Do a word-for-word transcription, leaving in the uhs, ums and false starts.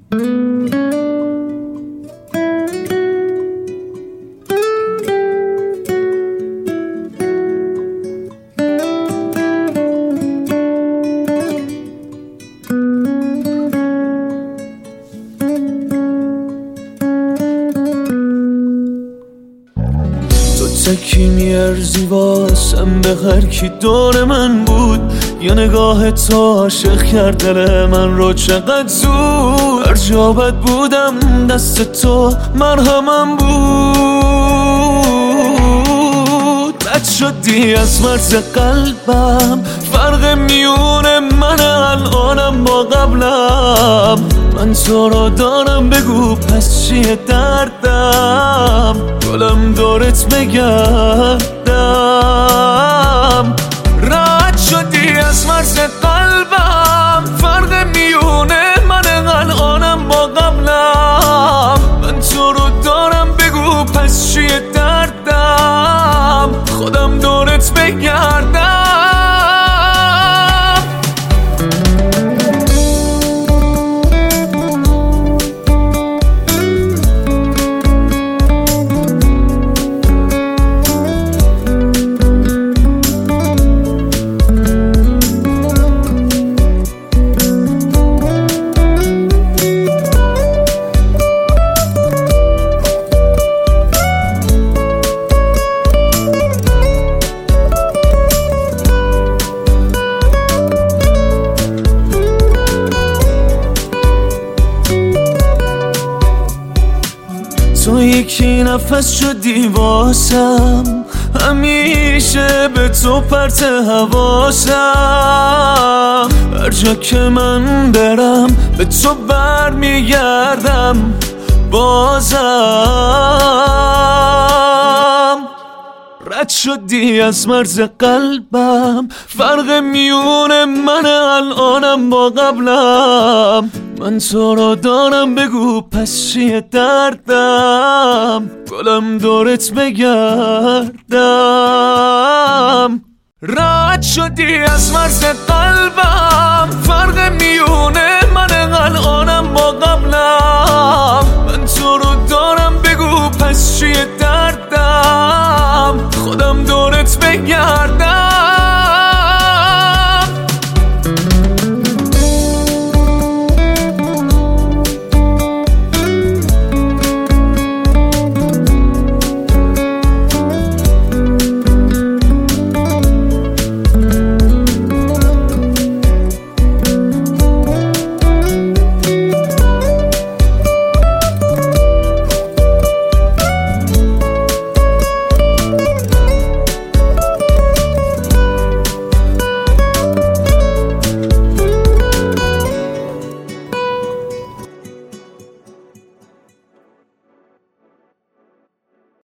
تکی میارزی واسم به هر کی دور من بود، یا نگاه تو عاشق کرد دل من رو چقدر زود. هر جا بد بودم دست تو مرهمم بود. رد شدی از مرز قلبم، فرق میون من الانم با قبلم. من تو رو دارم بگو پس چیه دردم، گلم دورت بگردم. رد شدی از مرز قلبم، فرق میون من الانم با قبلم. من تو رو دارم بگو پس چیه دردم، خودم دورت بگردم. تو یکی نفس شدی واسم، همیشه به تو پرت حواسم. هر جا که من برم به تو بر میگردم بازم. رد شدی از مرز قلبم، فرق میون من الانم با قبلم. من تو رو دارم بگو پس چیه دردم، گلم دورت بگردم. رد شدی از مرز قلبم، فرق میون